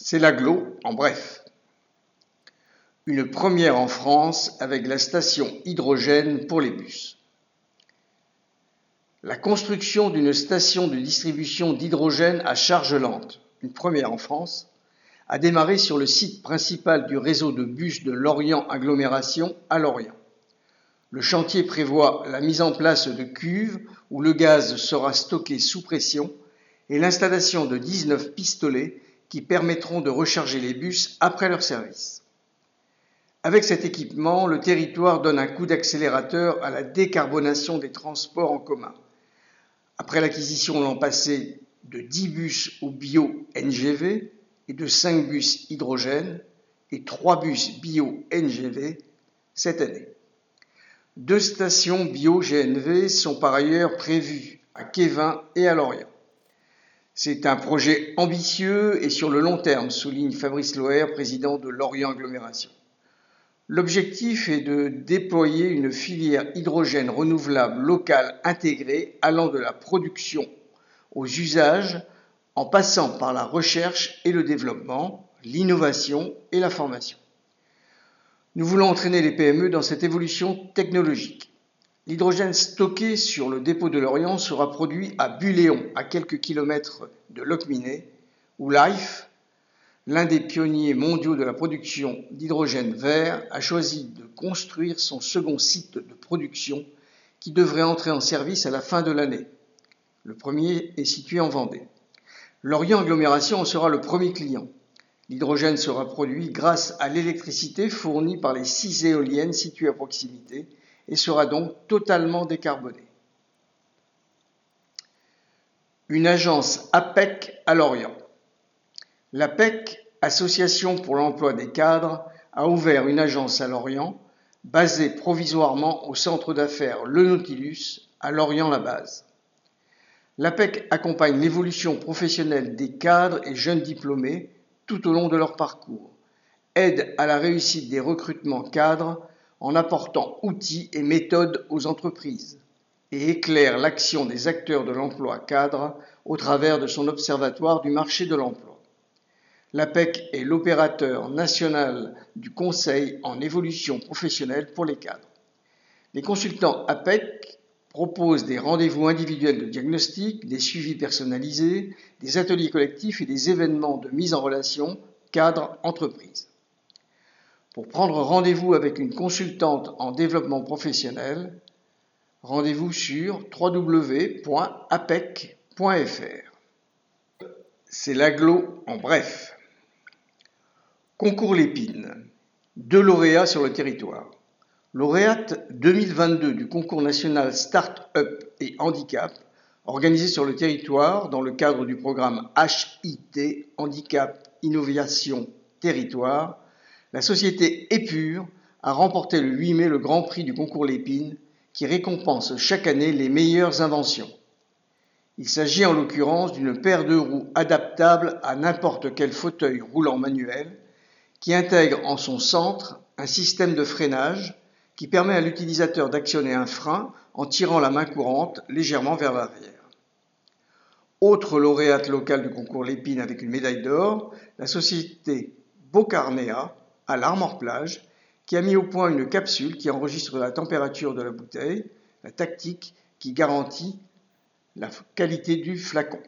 C'est l'agglo en bref. Une première en France avec la station hydrogène pour les bus. La construction d'une station de distribution d'hydrogène à charge lente, une première en France, a démarré sur le site principal du réseau de bus de Lorient Agglomération à Lorient. Le chantier prévoit la mise en place de cuves où le gaz sera stocké sous pression et l'installation de 19 pistolets qui permettront de recharger les bus après leur service. Avec cet équipement, le territoire donne un coup d'accélérateur à la décarbonation des transports en commun. Après l'acquisition l'an passé de 10 bus au bio-NGV et de 5 bus hydrogène et 3 bus bio-NGV cette année. 2 stations bio-GNV sont par ailleurs prévues à Quévin et à Lorient. C'est un projet ambitieux et sur le long terme, souligne Fabrice Loher, président de Lorient Agglomération. L'objectif est de déployer une filière hydrogène renouvelable locale intégrée allant de la production aux usages en passant par la recherche et le développement, l'innovation et la formation. Nous voulons entraîner les PME dans cette évolution technologique. L'hydrogène stocké sur le dépôt de Lorient sera produit à Buléon, à quelques kilomètres de Locminé, où Life, l'un des pionniers mondiaux de la production d'hydrogène vert, a choisi de construire son second site de production qui devrait entrer en service à la fin de l'année. Le premier est situé en Vendée. Lorient Agglomération en sera le premier client. L'hydrogène sera produit grâce à l'électricité fournie par les 6 éoliennes situées à proximité et sera donc totalement décarboné. Une agence APEC à Lorient. L'APEC, Association pour l'emploi des cadres, a ouvert une agence à Lorient, basée provisoirement au centre d'affaires Le Nautilus, à Lorient-la-Base. L'APEC accompagne l'évolution professionnelle des cadres et jeunes diplômés tout au long de leur parcours, aide à la réussite des recrutements cadres en apportant outils et méthodes aux entreprises et éclaire l'action des acteurs de l'emploi cadre au travers de son observatoire du marché de l'emploi. L'APEC est l'opérateur national du conseil en évolution professionnelle pour les cadres. Les consultants APEC proposent des rendez-vous individuels de diagnostic, des suivis personnalisés, des ateliers collectifs et des événements de mise en relation cadre-entreprise. Pour prendre rendez-vous avec une consultante en développement professionnel, rendez-vous sur www.apec.fr. C'est l'agglo en bref. Concours Lépine. 2 lauréats sur le territoire. Lauréate 2022 du concours national Start-up et Handicap, organisé sur le territoire dans le cadre du programme HIT, Handicap, Innovation, Territoire, la société Épure a remporté le 8 mai le Grand Prix du concours Lépine qui récompense chaque année les meilleures inventions. Il s'agit en l'occurrence d'une paire de roues adaptable à n'importe quel fauteuil roulant manuel qui intègre en son centre un système de freinage qui permet à l'utilisateur d'actionner un frein en tirant la main courante légèrement vers l'arrière. Autre lauréate locale du concours Lépine avec une médaille d'or, la société Bocarnéa à l'Armor-Plage, qui a mis au point une capsule qui enregistre la température de la bouteille, la tactique qui garantit la qualité du flacon.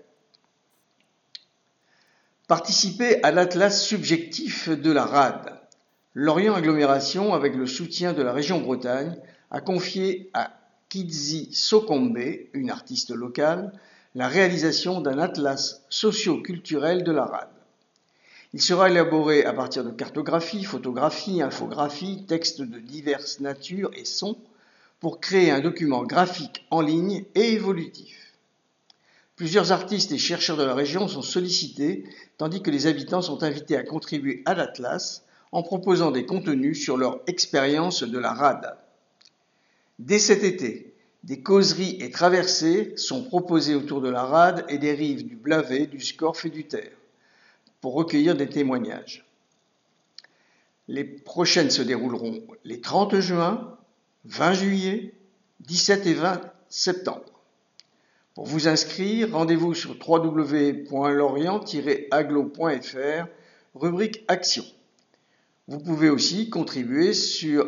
Participer à l'atlas subjectif de la RAD. Lorient Agglomération, avec le soutien de la région Bretagne, a confié à Kidzi Sokombe, une artiste locale, la réalisation d'un atlas socio-culturel de la RAD. Il sera élaboré à partir de cartographies, photographies, infographies, textes de diverses natures et sons pour créer un document graphique en ligne et évolutif. Plusieurs artistes et chercheurs de la région sont sollicités, tandis que les habitants sont invités à contribuer à l'atlas en proposant des contenus sur leur expérience de la RAD. Dès cet été, des causeries et traversées sont proposées autour de la RAD et des rives du Blavet, du Scorff et du Ter, pour recueillir des témoignages. Les prochaines se dérouleront les 30 juin, 20 juillet, 17 et 20 septembre. Pour vous inscrire, rendez-vous sur www.lorient-aglo.fr, rubrique Action. Vous pouvez aussi contribuer sur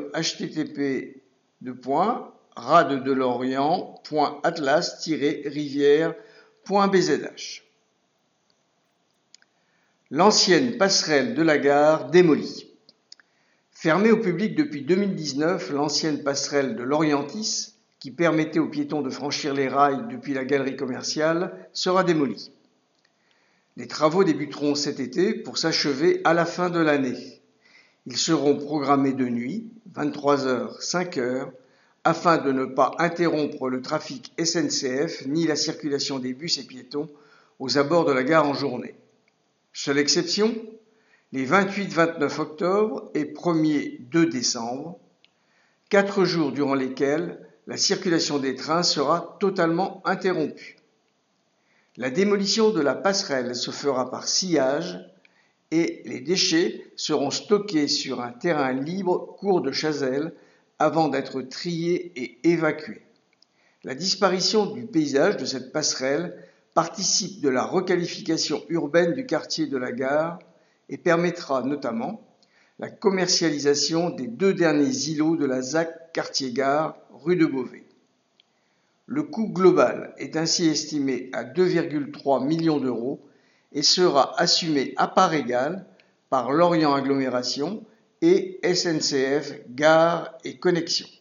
http://radedelorient.atlas-rivière.bzh. L'ancienne passerelle de la gare démolie. Fermée au public depuis 2019, l'ancienne passerelle de l'Orientis, qui permettait aux piétons de franchir les rails depuis la galerie commerciale, sera démolie. Les travaux débuteront cet été pour s'achever à la fin de l'année. Ils seront programmés de nuit, 23h, 5h, afin de ne pas interrompre le trafic SNCF ni la circulation des bus et piétons aux abords de la gare en journée. Seule exception, les 28-29 octobre et 1er-2 décembre, 4 jours durant lesquels la circulation des trains sera totalement interrompue. La démolition de la passerelle se fera par sciage et les déchets seront stockés sur un terrain libre court de Chazelles avant d'être triés et évacués. La disparition du paysage de cette passerelle participe de la requalification urbaine du quartier de la gare et permettra notamment la commercialisation des 2 derniers îlots de la ZAC quartier-gare rue de Beauvais. Le coût global est ainsi estimé à 2,3 millions d'euros et sera assumé à part égale par Lorient Agglomération et SNCF Gare et Connexions.